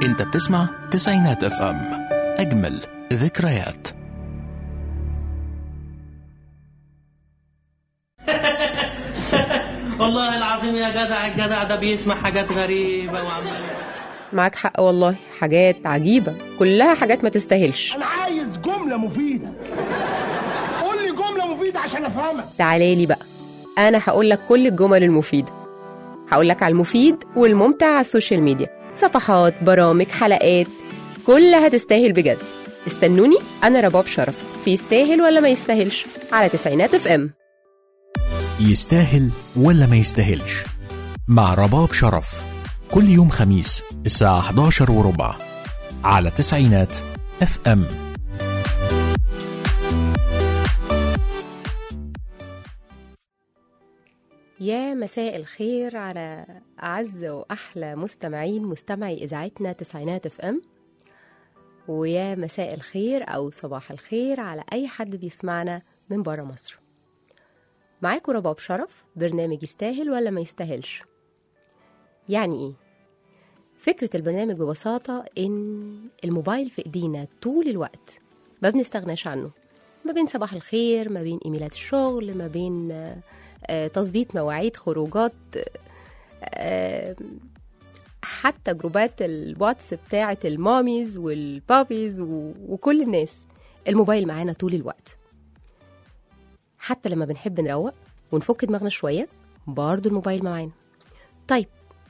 انت بتسمع تسعينات اف ام، اجمل ذكريات. والله العظيم يا جدع، الجدع ده بيسمع حاجات غريبة وعمال. معاك حق والله، حاجات عجيبة كلها حاجات ما تستاهلش. أنا عايز جملة مفيدة، قول لي جملة مفيدة عشان أفهمك. تعالي لي بقى، أنا هقول لك كل الجمل المفيدة. هقول لك على المفيد والممتع على السوشيال ميديا، صفحات، برامج، حلقات، كلها تستاهل بجد. استنوني، أنا رباب شرف في يستاهل ولا ما يستاهلش على تسعينات اف ام. يستاهل ولا ما يستاهلش مع رباب شرف، كل يوم خميس الساعة 11:15 على تسعينات اف ام. يا مساء الخير على أعز وأحلى مستمعي إذاعتنا تسعينات اف ام، ويا مساء الخير أو صباح الخير على أي حد بيسمعنا من برا مصر. معاكم رباب شرف، برنامج يستاهل ولا ما يستاهلش. يعني إيه؟ فكرة البرنامج ببساطة إن الموبايل في إيدينا طول الوقت، ما بنستغناش عنه، ما بين صباح الخير، ما بين إيميلات الشغل، ما بين تظبيط مواعيد خروجات، حتى جروبات الواتس بتاعة الماميز والبابيز وكل الناس. الموبايل معانا طول الوقت، حتى لما بنحب نروق ونفك دماغنا شوية برضو الموبايل معانا. طيب،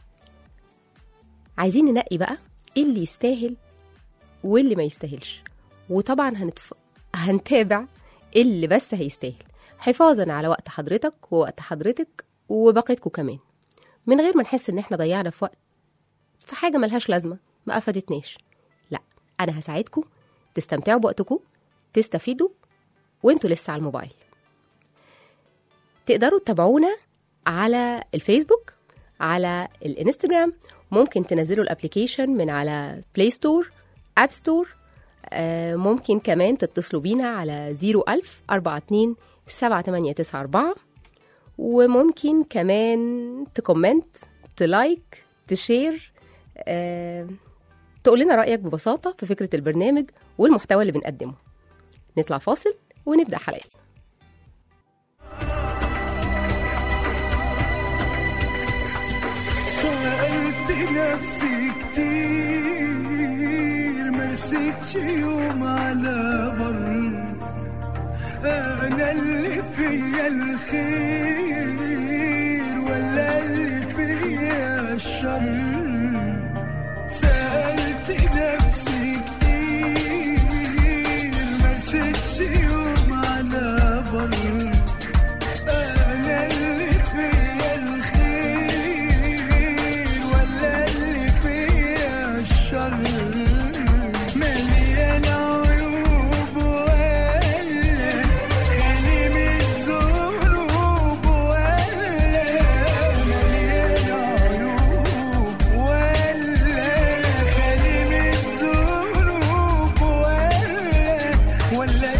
عايزين ننقي بقى إيه اللي يستاهل واللي ما يستاهلش، وطبعا هنتابع اللي بس هيستاهل، حفاظا على وقت حضرتك ووقت حضرتك وباقتكم كمان، من غير ما نحس ان احنا ضيعنا في وقت في حاجة ملهاش لازمة ما أفادتناش. لا، أنا هساعدكم تستمتعوا بوقتكم، تستفيدوا وانتوا لسه على الموبايل. تقدروا تتابعونا على الفيسبوك، على الانستجرام، ممكن تنزلوا الابليكيشن من على بلاي ستور، اب ستور، ممكن كمان تتصلوا بينا على 01042-7894، وممكن كمان تكومنت، تلايك، تشير، تقول لنا رأيك ببساطة في فكرة البرنامج والمحتوى اللي بنقدمه. نطلع فاصل ونبدأ حلقتنا. سألت نفسي كتير، مرستش يوم على بر، أنا اللي فيا الخير ولا اللي فيا الشر. سألت نفسي كتير، مرستش يوم على بر، أنا اللي فيا الخير ولا اللي فيا الشر. مليان عيوب ولا خالي من الذنوب، ولا مليان عيوب ولا خالي من الذنوب، ولا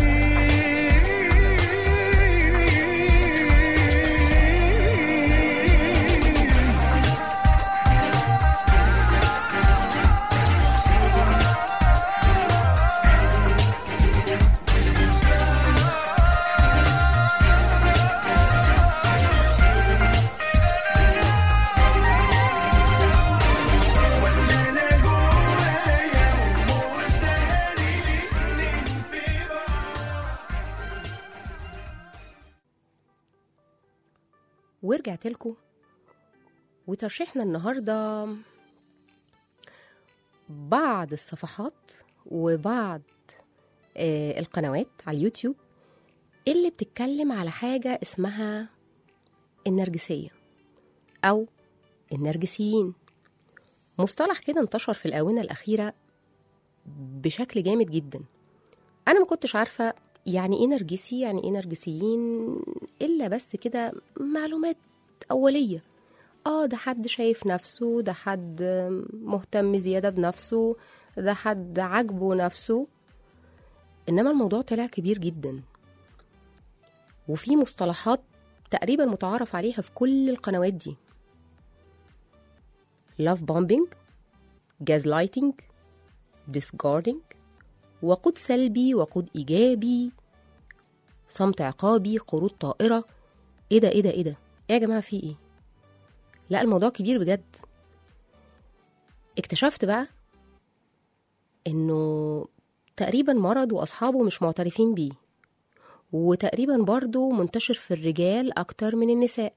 ورجعت لكم، وترشيحنا النهاردة بعض الصفحات وبعض القنوات على اليوتيوب اللي بتتكلم على حاجة اسمها النرجسية أو النرجسيين. مصطلح كده انتشر في الآونة الأخيرة بشكل جامد جدا. أنا ما كنتش عارفة يعني إيه نرجسي، يعني إيه نرجسيين، إلا بس كده معلومات أولية. ده حد شايف نفسه، ده حد مهتم زيادة بنفسه، ده حد عجبه نفسه. إنما الموضوع طلع كبير جدا، وفي مصطلحات تقريبا متعارف عليها في كل القنوات دي: love bombing، gaslighting، discarding، وقود سلبي وقود إيجابي، صمت عقابي، قرود طائرة. إيه ده إيه ده إيه ده؟ إيه يا جماعة في إيه؟ لا الموضوع كبير بجد. اكتشفت بقى إنه تقريبا مرض وأصحابه مش معترفين بيه، وتقريبا برضو منتشر في الرجال أكتر من النساء،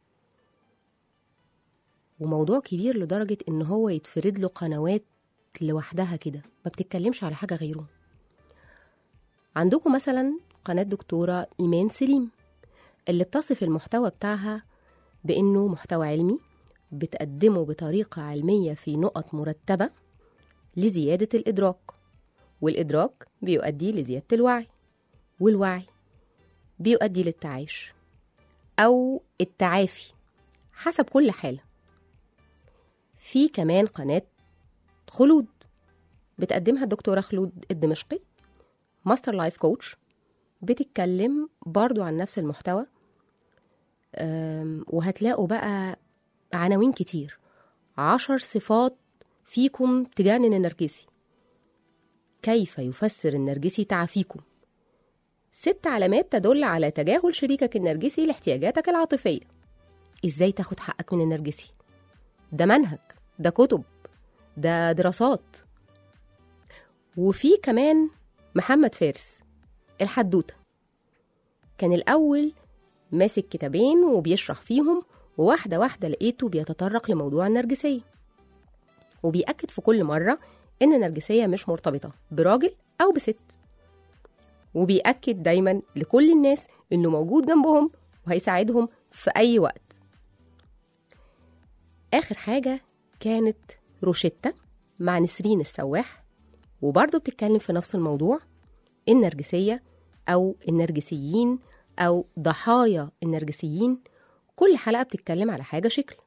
وموضوع كبير لدرجة إن هو يتفرد له قنوات لوحدها كده ما بتتكلمش على حاجة غيره. عندكم مثلا قناة دكتورة إيمان سليم اللي بتصف المحتوى بتاعها بإنه محتوى علمي بتقدمه بطريقة علمية في نقط مرتبة لزيادة الإدراك، والإدراك بيؤدي لزيادة الوعي، والوعي بيؤدي للتعايش أو التعافي حسب كل حالة. في كمان قناة خلود بتقدمها الدكتورة خلود الدمشقي، ماستر لايف كوتش، بتتكلم برضو عن نفس المحتوى. وهتلاقوا بقى عناوين كتير: 10 صفات فيكم تجنن النرجسي، كيف يفسر النرجسي تعافيكم، 6 علامات تدل على تجاهل شريكك النرجسي لاحتياجاتك العاطفية، ازاي تاخد حقك من النرجسي. ده منهج، ده كتب، ده دراسات. وفي كمان محمد فارس الحدوتة، كان الأول ماسك كتابين وبيشرح فيهم، وواحدة واحدة لقيته بيتطرق لموضوع النرجسية، وبيأكد في كل مرة إن النرجسية مش مرتبطة براجل أو بست، وبيأكد دايما لكل الناس إنه موجود جنبهم وهيساعدهم في أي وقت. آخر حاجة كانت روشيتا مع نسرين السواح، وبرضه بتتكلم في نفس الموضوع، النرجسية أو النرجسيين أو ضحايا النرجسيين. كل حلقة بتتكلم على حاجة شكل.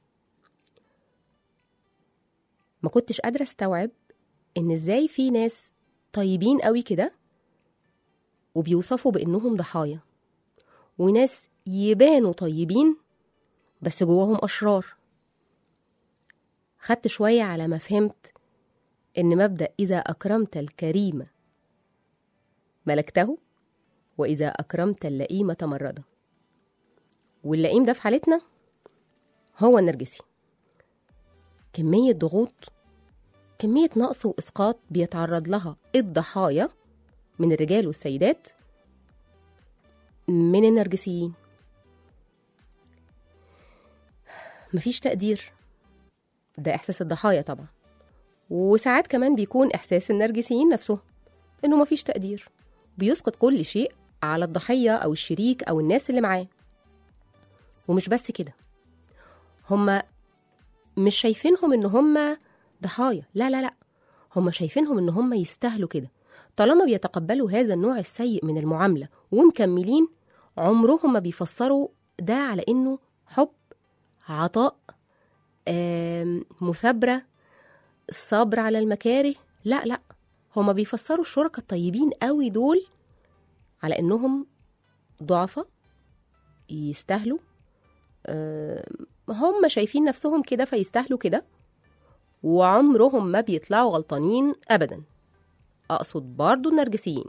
ما كنتش قادرة استوعب إن إزاي في ناس طيبين قوي كده وبيوصفوا بإنهم ضحايا، وناس يبانوا طيبين بس جواهم أشرار. خدت شوية على ما فهمت إن مبدأ إذا أكرمت الكريم ملكته، وإذا أكرمت اللئيم تمرده. واللئيم ده في حالتنا هو النرجسي. كمية ضغوط، كمية نقص وإسقاط بيتعرض لها الضحايا من الرجال والسيدات من النرجسيين. مفيش تقدير، ده إحساس الضحايا طبعا، وساعات كمان بيكون إحساس النرجسيين نفسهم إنه مفيش تقدير، بيسقط كل شيء على الضحية أو الشريك أو الناس اللي معاه. ومش بس كده، هم مش شايفينهم إن هم ضحايا، لا لا لا، هم شايفينهم إن هم يستاهلوا كده. طالما بيتقبلوا هذا النوع السيء من المعاملة ومكملين، عمرهم ما بيفسروا ده على إنه حب، عطاء، مثابرة، الصبر على المكاره. لا لا، هما بيفسروا الشركاء الطيبين قوي دول على إنهم ضعفة يستاهلوا، هم شايفين نفسهم كده فيستاهلوا كده، وعمرهم ما بيطلعوا غلطانين أبدا. أقصد برضو النرجسيين.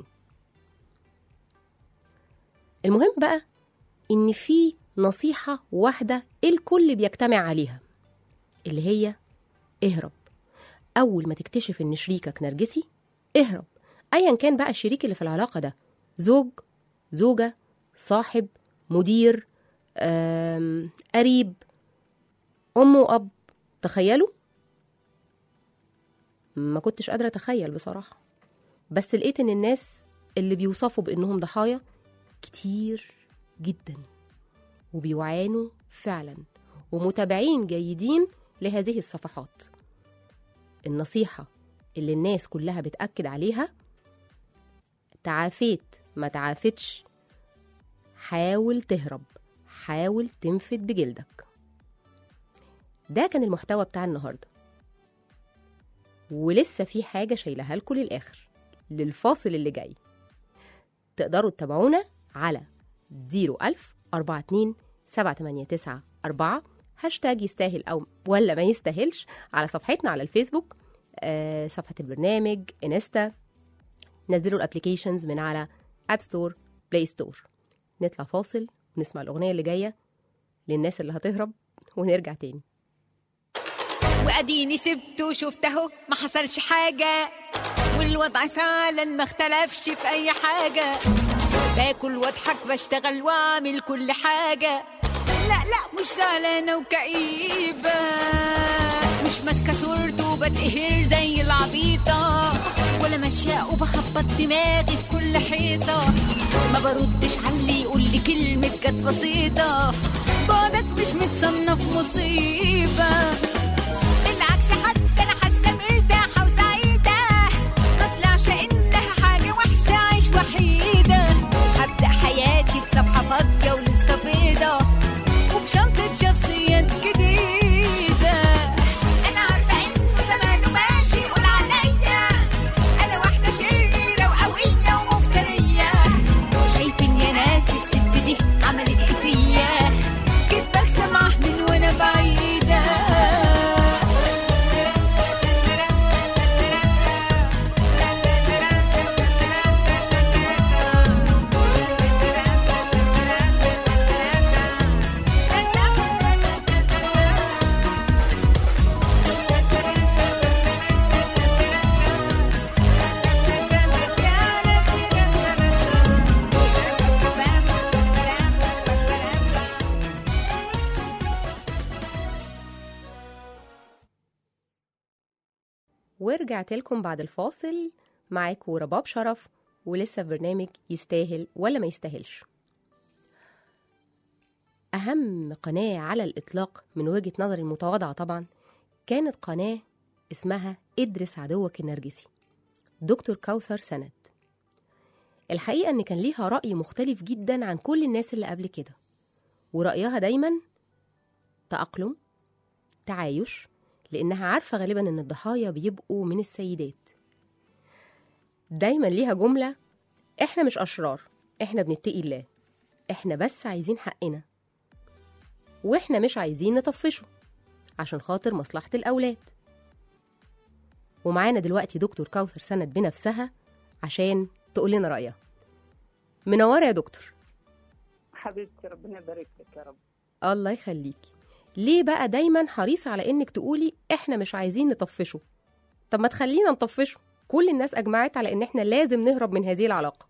المهم بقى إن في نصيحة واحدة الكل بيجتمع عليها، اللي هي اهرب. أول ما تكتشف إن شريكك نرجسي اهرب، أيا كان بقى الشريك اللي في العلاقة ده، زوج، زوجة، صاحب، مدير، قريب، أم وأب. تخيلوا، ما كنتش قادرة أتخيل بصراحة، بس لقيت إن الناس اللي بيوصفوا بإنهم ضحايا كتير جدا، وبيعانوا فعلا، ومتابعين جيدين لهذه الصفحات. النصيحة اللي الناس كلها بتأكد عليها: تعافيت ما تعافتش، حاول تهرب، حاول تنفد بجلدك. ده كان المحتوى بتاع النهاردة، ولسه في حاجة شايلها لكم للآخر، للفاصل اللي جاي. تقدروا تتابعونا على 010427894 هاشتاج يستاهل أو ولا ما يستاهلش على صفحتنا على الفيسبوك صفحة البرنامج، انستا. نزلوا الابليكيشنز من على اب ستور، بلاي ستور. نطلع فاصل ونسمع الأغنية اللي جاية للناس اللي هتهرب ونرجع تاني. وأديني سبته وشفته ما حصلش حاجة، والوضع فعلا ما اختلفش في أي حاجة. باكل واضحك بشتغل واعمل كل حاجة، لا مش زعلانة وكئيبة، مش ماسكة صورته وبتقهر زي العبيطة، ولا ماشية وبخبط دماغي في كل حيطة. ما بردش على اللي يقول لي كلمة كانت بسيطة، بعدك مش متصنف مصيبة. بالعكس حتى أنا حاسة مرتاحة وسعيدة، ما طلعش إنها حاجة وحشة عيش وحيدة. هبدأ حياتي بصفحة فاضية ولسه بيضة، وبشنطة شخصيات جديدة. أنا عارفة إنه زمانه ماشي يقول عليا أنا واحدة شريرة وقوية ومفترية. شايفين يا ناس الست دي عملت إيه فيا، كيف بسمع من وأنا بعيدة. ورجعت لكم بعد الفاصل، معاكم رباب شرف، ولسه في برنامج يستاهل ولا ما يستاهلش. أهم قناة على الإطلاق من وجهة نظري المتواضعة طبعا كانت قناة اسمها ادرس عدوك النرجسي، دكتور كوثر سند. الحقيقة أن كان ليها رأي مختلف جدا عن كل الناس اللي قبل كده، ورأيها دايما تأقلم، تعايش، لأنها عارفة غالبا أن الضحايا بيبقوا من السيدات. دايما ليها جملة: إحنا مش أشرار، إحنا بنتقي الله، إحنا بس عايزين حقنا، وإحنا مش عايزين نطفشه عشان خاطر مصلحة الأولاد. ومعانا دلوقتي دكتور كوثر سند بنفسها عشان تقول لنا رأيها. منورة يا دكتور. حبيبتي ربنا يبارك لك يا رب. الله يخليكي. ليه بقى دايما حريصة على انك تقولي احنا مش عايزين نطفشه؟ طب ما تخلينا نطفشه، كل الناس اجمعت على ان احنا لازم نهرب من هذه العلاقة.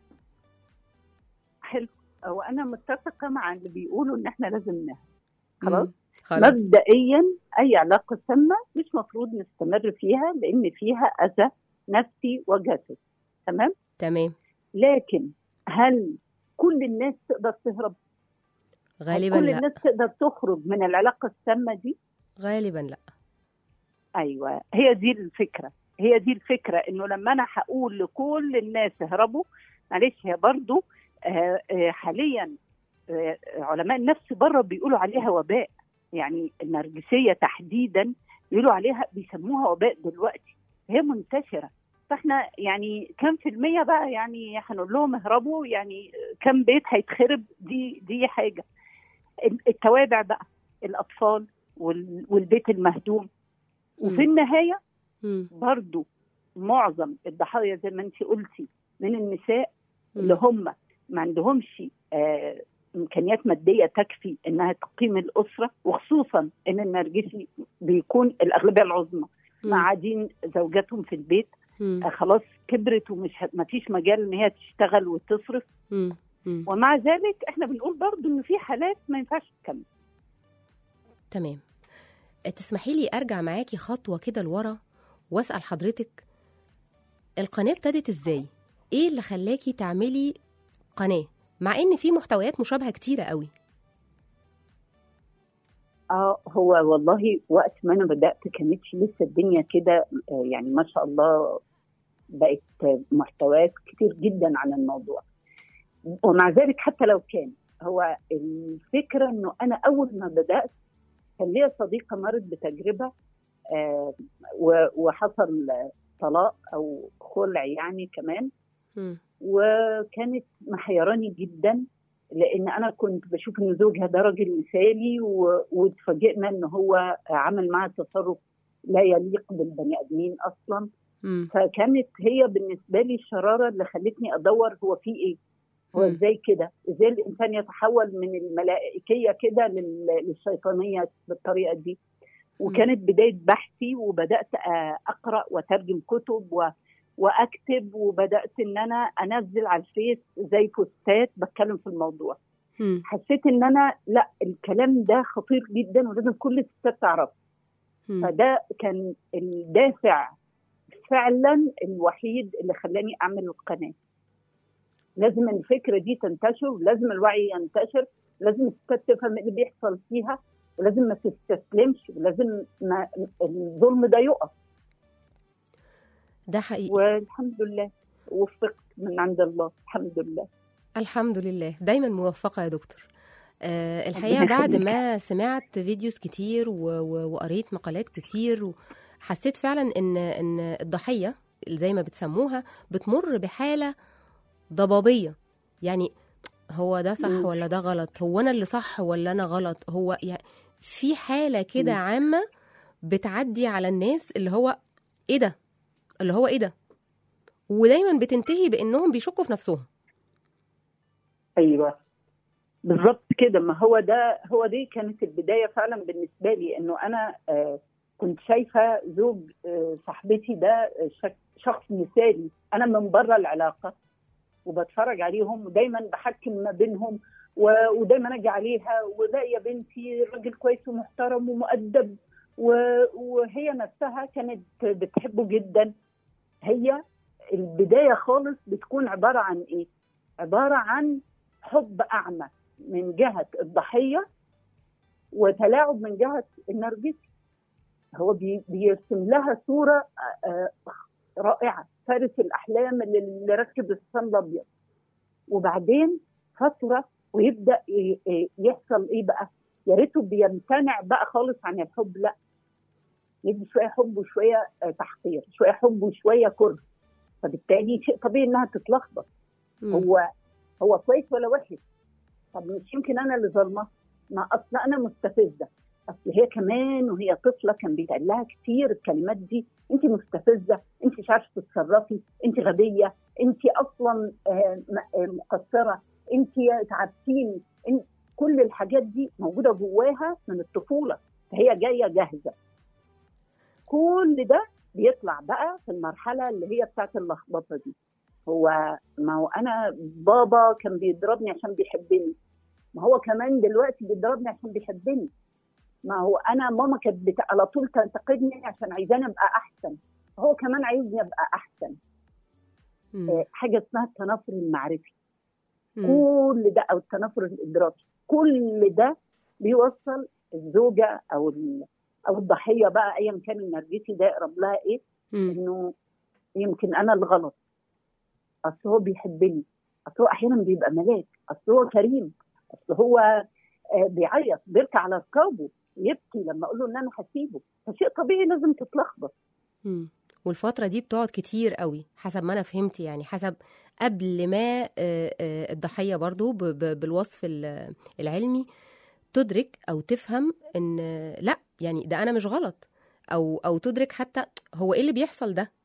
حلو، هو انا متفقة مع اللي بيقولوا ان احنا لازم نهرب. خلاص. مبدئيا اي علاقة سامة مش مفروض نستمر فيها، لان فيها اذى نفسي وجسدي. تمام. لكن هل كل الناس تقدر تهرب؟ غالبا كل لا. الناس تقدر تخرج من العلاقة السامة دي؟ غالبا لا. أيوة، هي دي الفكرة إنه لما أنا هقول لكل الناس اهربوا، معلش هي برضو حاليا علماء النفس بره بيقولوا عليها وباء، يعني النرجسية تحديدا بيقولوا عليها، بيسموها وباء دلوقتي، هي منتشرة. فاحنا يعني كم في المية بقى يعني هنقول لهم اهربوا، يعني كم بيت هيتخرب؟ دي حاجة. التوابع بقى، الأطفال والبيت المهدوم. وفي النهاية برضو معظم الضحايا زي ما انت قلتي من النساء اللي هم ما عندهمش إمكانيات مادية تكفي إنها تقيم الأسرة، وخصوصا إن النرجسي بيكون الأغلبية العظمى قاعدين زوجاتهم في البيت، خلاص كبرت ومش ما فيش مجال إن هي تشتغل وتصرف. ومع ذلك احنا بنقول برضو إن في حالات ما ينفعش تكمل. تمام. تسمحي لي أرجع معاكي خطوة كده لورا وأسأل حضرتك، القناة ابتدت إزاي؟ إيه اللي خلاكي تعملي قناة مع إن في محتويات مشابهة كتيرة قوي؟ هو والله وقت ما أنا بدأت كانتش لسه الدنيا كده، يعني ما شاء الله بقت محتويات كتير جدا عن الموضوع. ومع ذلك حتى لو كان هو الفكرة إنه أنا أول ما بدأت كان ليا صديقة مرت بتجربة وحصل طلاق أو خلع يعني كمان. وكانت محيراني جدا، لأن أنا كنت بشوف إن زوجها ده راجل مثالي، واتفاجئنا إن هو عمل معها تصرف لا يليق بالبني ادمين اصلا. فكانت هي بالنسبه لي الشراره اللي خلتني ادور هو في ايه، هو ازاي كده، ازاي الانسان يتحول من الملائكيه كده للشيطانيه بالطريقه دي. وكانت بدايه بحثي، وبدات اقرا وترجم كتب واكتب، وبدات ان انا انزل على الفيس زي بوستات بتكلم في الموضوع. حسيت ان انا لا، الكلام ده خطير جدا ولازم كل الستات تعرفه. فده كان الدافع فعلا الوحيد اللي خلاني اعمل القناه. لازم الفكره دي تنتشر، ولازم الوعي ينتشر، لازم الستات تفهم اللي بيحصل فيها، ولازم ما تستسلمش، ولازم الظلم ده يقف. ده حقيقي. والحمد لله وفقت من عند الله، الحمد لله. الحمد لله، دايما موفقة يا دكتور. الحقيقة بعد ما سمعت فيديوز كتير وقريت مقالات كتير، حسيت فعلا ان الضحية زي ما بتسموها بتمر بحالة ضبابية. يعني هو ده صح ولا ده غلط، هو انا اللي صح ولا انا غلط، هو يعني في حالة كده عامة بتعدي على الناس اللي هو ايه ده، اللي هو ايه ده، ودايما بتنتهي بانهم بيشكوا في نفسهم. ايوه بالظبط كده. ما هو دي كانت البدايه فعلا بالنسبه لي، انه انا كنت شايفه زوج صاحبتي ده شخص مثالي. انا من بره العلاقه وبتفرج عليهم، ودايما بحكم ما بينهم، ودايما اجي عليها ولا يا بنتي راجل كويس ومحترم ومؤدب، وهي نفسها كانت بتحبه جدا. هي البدايه خالص بتكون عباره عن ايه؟ عباره عن حب اعمى من جهه الضحيه، وتلاعب من جهه النرجسي. هو بيرسم لها صوره رائعه، فارس الاحلام اللي ركب الحصان الابيض. وبعدين فتره ويبدا يحصل ايه بقى؟ يا ريته بيمتنع بقى خالص عن الحب، لا، يدي شويه حب وشويه تحقير، شويه حب وشويه كره. فبالتالي شيء طبيعي انها تتلخبط. هو كويس ولا وحش؟ طب مش يمكن انا اللي ظالمه؟ ما اصل انا مستفزه. اصل هي كمان وهي طفله كان بيتقال لها كتير الكلمات دي: انت مستفزه، انت مش عارفه تتصرفي، انت غبيه، انت اصلا مقصره، انت تعبتيني. كل الحاجات دي موجوده جواها من الطفوله، فهي جايه جاهزه. كل ده بيطلع بقى في المرحله اللي هي بتاعت اللخبطه دي. ما هو انا بابا كان بيضربني عشان بيحبني، ما هو كمان دلوقتي بيضربني عشان بيحبني. ما هو انا ماما كانت على طول تنتقدني عشان عايزاني ابقى احسن، هو كمان عايزني ابقى احسن. حاجه اسمها التنافر المعرفي. كل ده، او التنافر الادراكي، كل ده بيوصل الزوجه او الضحيه بقى، ايا كان النرجسي ده يقرب لها ايه، انه يمكن انا الغلط، اصل هو بيحبني، اصل هو احيانا بيبقى ملاك، اصل هو كريم، اصل هو بيعيط بيركع على ركابه يبكي لما اقول له ان انا هسيبه. فشيء طبيعي لازم تتلخبط. والفتره دي بتقعد كتير قوي حسب ما انا فهمت، يعني حسب قبل ما الضحيه برضو بالوصف العلمي تدرك او تفهم ان لا، يعني ده انا مش غلط، او تدرك حتى هو ايه اللي بيحصل ده.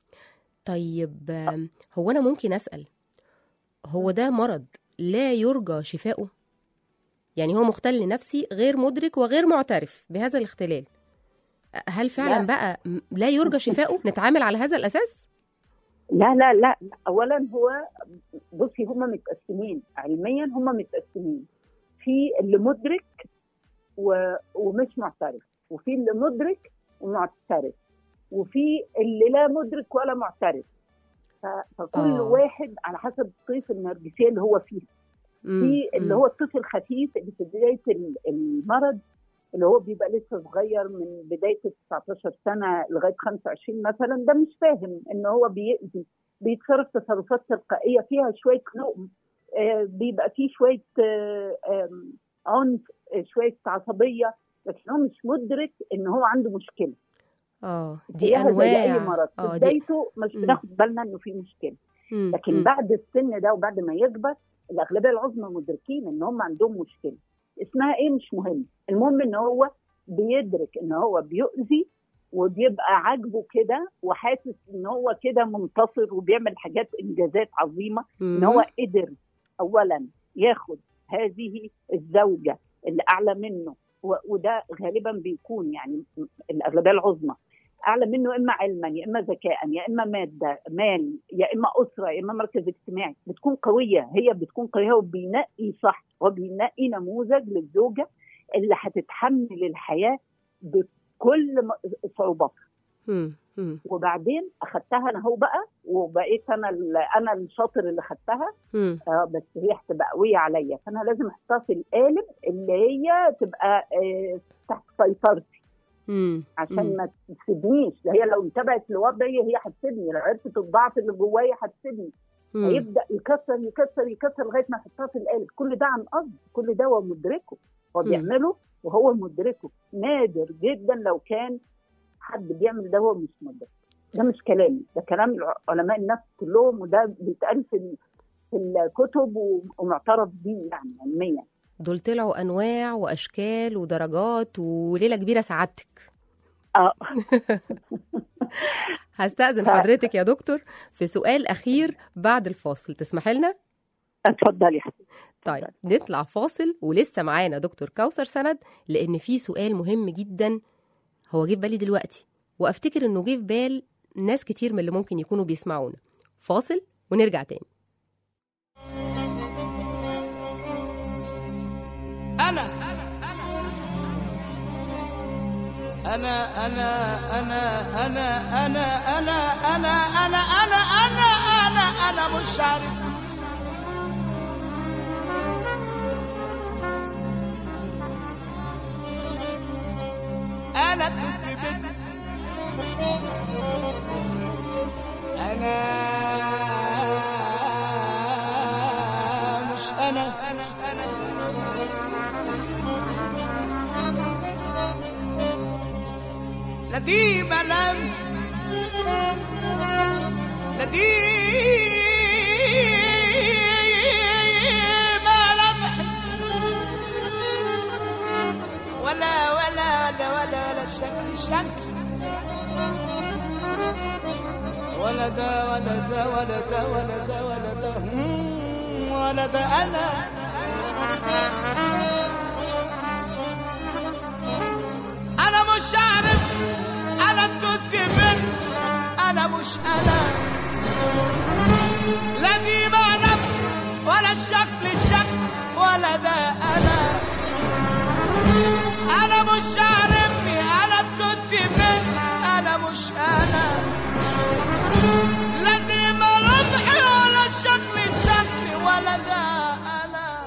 طيب هو انا ممكن اسال، هو ده مرض لا يرجى شفاؤه؟ يعني هو مختل نفسي غير مدرك وغير معترف بهذا الاختلال، هل فعلا بقى لا يرجى شفاؤه؟ نتعامل على هذا الاساس؟ لا لا لا. اولا هو بصي، هم متقسمين علميا، هم متقسمين في اللي مدرك ومش معترف، وفي اللي مدرك ومعترف، وفي اللي لا مدرك ولا معترف. فكل واحد على حسب طيف النرجسيه اللي هو فيه. في اللي هو الطفل الخفيف اللي في بدايه المرض، اللي هو بيبقى لسه صغير من بدايه 19 سنه لغايه 25 مثلا، ده مش فاهم ان هو بيأذي، بيتصرف تصرفات تلقائيه فيها شويه لؤم، بيبقى فيه شويه عنف، شويه عصبيه، لكن هو مش مدرك ان هو عنده مشكله. دي انواع زي اي مرض في بدايته مش بناخد بالنا انه في مشكله، لكن بعد السن ده وبعد ما يكبر الاغلبيه العظمى مدركين ان هم عندهم مشكله. اسمها ايه مش مهم، المهم ان هو بيدرك ان هو بيؤذي وبيبقى عاجبه كده وحاسس ان هو كده منتصر وبيعمل حاجات انجازات عظيمه، ان هو قدر اولا ياخد هذه الزوجه اللي اعلى منه، وده غالبا بيكون يعني الاغلبيه العظمى اعلى منه، اما علما يا اما ذكاء يا اما ماده مال يا اما اسره يا اما مركز اجتماعي، بتكون قويه، هي بتكون قويه وبينقي صح، وبينقي نموذج للزوجه اللي هتتحمل الحياه بكل صعوباتها. وبعدين اخدتها انا هو بقى، وبقيت انا الشاطر اللي خدتها، بس هي هتبقى قويه عليا، فانا لازم احطها في القالب اللي هي تبقى تحت سيطرتي عشان ما تسيبنيش. هي لو انتبهت لوضعي هي هتسيبني، لو عرفت الضعف اللي جوايا هتسيبني. هيبدا يكسر يكسر يكسر لغايه ما احطها في القالب. كل ده عن قصد، كل ده هو مدركه، هو بيعمله وهو مدركه. نادر جدا لو كان حد بيعمل ده هو مش مدرك. ده مش كلامي، ده كلام علماء النفس كلهم، وده بيتقال في الكتب ومعترف بيه يعني علميا. دول طلعوا انواع واشكال ودرجات وليله كبيره سعادتك. هستأذن حضرتك يا دكتور في سؤال اخير بعد الفاصل، تسمحي لنا؟ اتفضلي يا حبيبتي. طيب نطلع فاصل ولسه معانا دكتور كوثر سند، لان في سؤال مهم جدا هو جه في بالي دلوقتي، وافتكر انه جه في بال ناس كتير من اللي ممكن يكونوا بيسمعونا. فاصل ونرجع تاني. أنا أنا أنا أنا أنا أنا أنا أنا أنا أنا أنا أنا أنا مش عارف. أنا كنت بنت، أنا مش أنا. لا دي ملام لا دي ملامح ولا شكل ولا ده أنا مش عارف. أنا كنت بنت، أنا مش أنا. لا دي معنف ولا الشكل ولا ده أنا مش عارفني. أنا كنت بنت، أنا مش أنا. لا دي ملامحي ولا الشكل ولا ده أنا.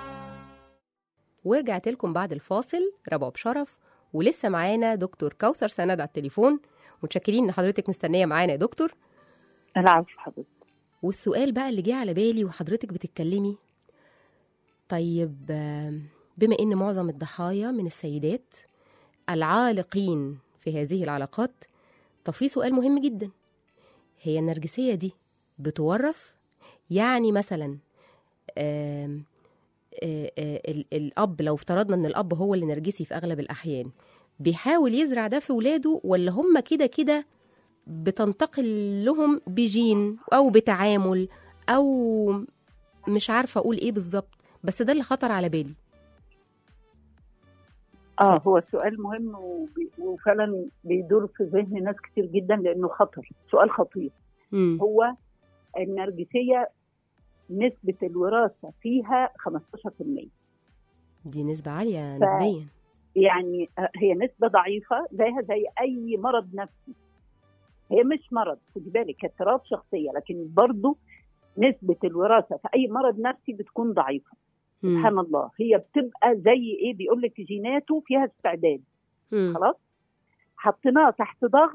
ورجعت لكم بعد الفاصل رباب شرف، ولسه معانا دكتور كوثر سند على التليفون. متشكرين ان حضرتك مستنيه معانا يا دكتور. العفو حضرتك. والسؤال بقى اللي جه على بالي وحضرتك بتتكلمي، طيب بما ان معظم الضحايا من السيدات العالقين في هذه العلاقات، طب في سؤال مهم جدا، هي النرجسية دي بتورث؟ يعني مثلا الأب، لو افترضنا ان الأب هو اللي نرجسي في أغلب الأحيان، بيحاول يزرع ده في ولاده، ولا هم كده كده بتنتقل لهم بجين أو بتعامل، أو مش عارفة أقول إيه بالظبط، بس ده اللي خطر على بالي. هو سؤال مهم وفعلا بيدور في ذهن ناس كتير جدا، لأنه خطر، سؤال خطير. هو النرجسية نسبة الوراثة فيها 15%. دي نسبة عالية نسبيا. يعني هي نسبة ضعيفة زيها زي أي مرض نفسي. هي مش مرض، خدي بالك، اضطراب شخصية، لكن برضو نسبة الوراثة في أي مرض نفسي بتكون ضعيفة. سبحان الله. هي بتبقى زي إيه، بيقولك جيناته فيها استعداد. خلاص حطيناه تحت ضغط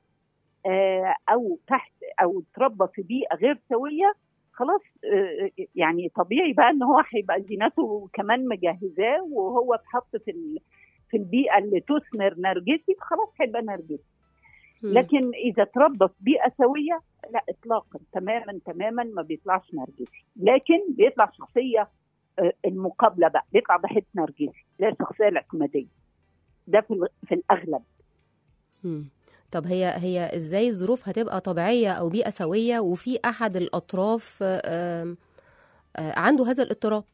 أو تربى في بيئة غير سوية، خلاص يعني طبيعي بقى ان هو هيبقى جيناته كمان مجهزاه، وهو اتحط في البيئه اللي تثمر نرجسي، خلاص هيبقى نرجسي. لكن اذا تربى في بيئه سويه لا اطلاقا، تماما ما بيطلعش نرجسي، لكن بيطلع شخصيه المقابله بقى، بيطلع ضحيه نرجسي، لا الشخصيه الاعتماديه. ده في الاغلب. طب هي ازاي الظروف هتبقى طبيعية او بيئة سوية وفي احد الاطراف عنده هذا الاضطراب؟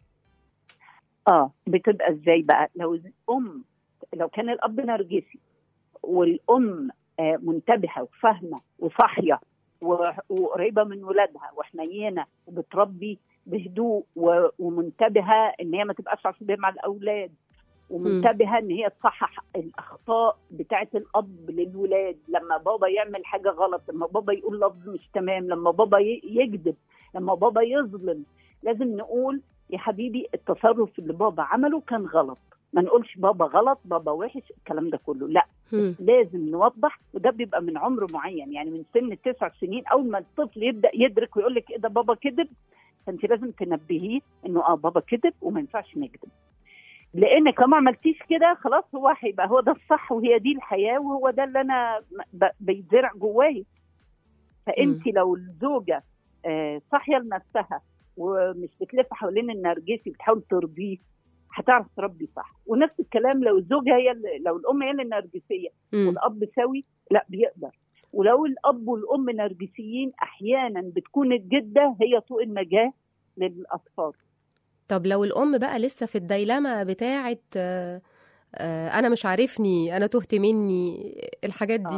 بتبقى ازاي بقى؟ لو كان الاب نرجسي والام منتبهة وفاهمة وصاحية وقريبة من ولادها وحنينة وبتربي بهدوء ومنتبهة ان هي ما تبقاش عصبية مع الاولاد، ومنتبهة ان هي تصحح الاخطاء بتاعه الاب للولاد لما بابا يعمل حاجة غلط، لما بابا يقول لفظ مش تمام، لما بابا يكذب، لما بابا يظلم. لازم نقول يا حبيبي التصرف اللي بابا عمله كان غلط، ما نقولش بابا غلط بابا وحش الكلام ده كله، لا. لازم نوضح، وده بيبقى من عمر معين، يعني من سن 9 سنين اول ما الطفل يبدا يدرك ويقول لك ايه ده بابا كذب، فانت لازم تنبهيه انه بابا كذب وما ينفعش نكذب، لانك لو ما عملتيش كده خلاص هو هيبقى هو ده الصح وهي دي الحياه وهو ده اللي انا بيتزرع جوايا. فانت لو الزوجه صاحيه لنفسها ومش بتلف حوالين النرجسي بتحاول ترضيه، هتعرف تربي صح. ونفس الكلام لو الزوجه لو الام هي النرجسيه والاب سوي، لا بيقدر. ولو الاب والام نرجسيين احيانا بتكون الجده هي طوق النجاه للاطفال. طب لو الام بقى لسه في الديلمه بتاعه انا مش عارفني، انا تهت مني، الحاجات دي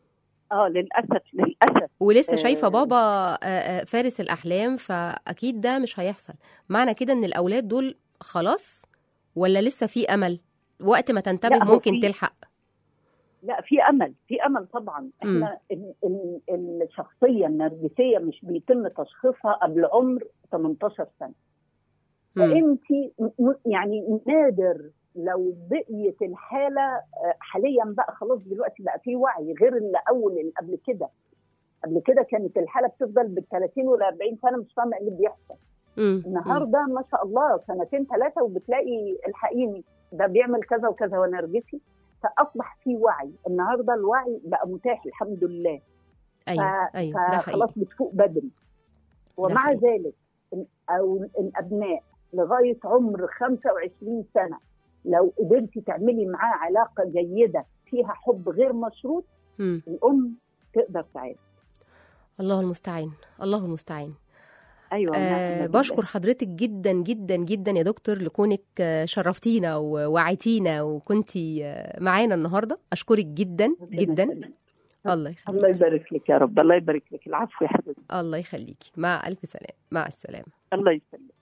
للاسف ولسه شايفه بابا فارس الاحلام، فاكيد ده مش هيحصل. معنى كده ان الاولاد دول خلاص ولا لسه في امل؟ وقت ما تنتبه ممكن تلحق. لا، في امل طبعا. احنا الشخصيه النرجسيه مش بيتم تشخيصها قبل عمر 18 سنه. فانت يعني نادر لو بقيت الحاله حاليا بقى خلاص دلوقتي بقى في وعي غير اللي قبل كده. قبل كده كانت الحاله بتفضل بال30 وال40 سنه مش فاهمه ايه اللي بيحصل. النهارده ما شاء الله 2 3 وبتلاقي الحقيني ده بيعمل كذا وكذا ونرجسي. فاصبح في وعي النهارده، الوعي بقى متاح الحمد لله. ايوه ده خلاص بتفوق بدري. ومع ذلك او الابناء لغايه عمر 25 سنه لو قدرتي تعملي معاه علاقه جيده فيها حب غير مشروط، الام تقدر تعالج. الله المستعان، الله المستعان. ايوه بشكر حضرتك جدا جدا جدا يا دكتور لكونك شرفتينا ووعيتينا وكنتي معانا النهارده. اشكرك جدا جدا. الله يخليك. الله يبارك لك يا رب. الله يبارك لك. العفو يا حبيبتي. الله يخليكي. مع الف سلامه. مع السلامه. الله يسلمك.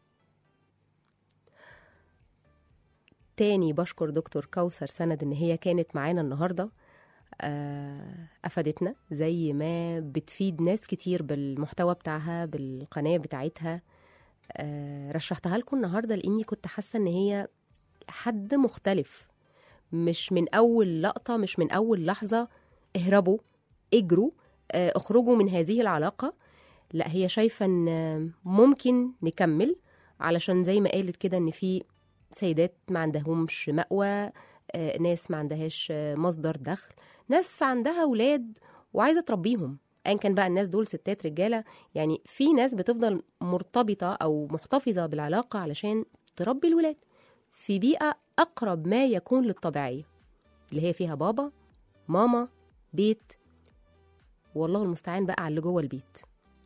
تاني بشكر دكتور كوثر سند ان هي كانت معانا النهارده. أفادتنا زي ما بتفيد ناس كتير بالمحتوى بتاعها بالقناة بتاعتها. رشحتها لكم النهاردة لأني كنت حاسة إن هي حد مختلف، مش من أول لقطة، مش من أول لحظة اهربوا اجروا اخرجوا من هذه العلاقة. لا، هي شايفة إن ممكن نكمل، علشان زي ما قالت كده إن في سيدات ما عندهمش مأوى، ناس ما عندهاش مصدر دخل، ناس عندها أولاد وعايزة تربيهم، أين كان بقى الناس دول ستات رجالة. يعني في ناس بتفضل مرتبطة أو محتفظة بالعلاقة علشان تربي الولاد في بيئة أقرب ما يكون للطبيعية اللي هي فيها بابا ماما بيت، والله المستعان بقى على اللي جوه البيت.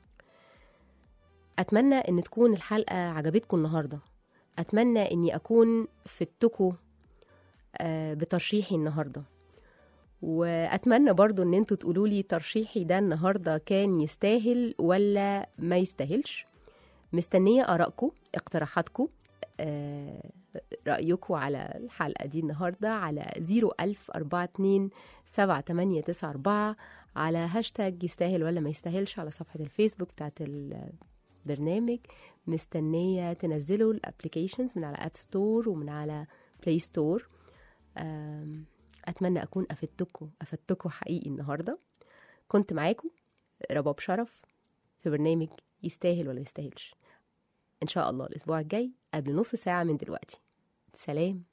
أتمنى أن تكون الحلقة عجبتكم النهاردة. أتمنى أني أكون فدتكم بترشيحي النهاردة، وأتمنى برضو أن انتوا تقولوا لي ترشيحي ده النهاردة كان يستاهل ولا ما يستاهلش. مستنية آرائكم، اقتراحاتكم، رأيكم على الحلقة دي النهاردة على 010427894 على هاشتاج يستاهل ولا ما يستاهلش على صفحة الفيسبوك بتاعت البرنامج. مستنية تنزلوا الابليكيشنز من على اب ستور ومن على بلاي ستور. أتمنى أكون أفدتكم حقيقي النهاردة. كنت معاكم رباب شرف في برنامج يستاهل ولا يستاهلش. إن شاء الله الأسبوع الجاي قبل نص ساعة من دلوقتي. سلام.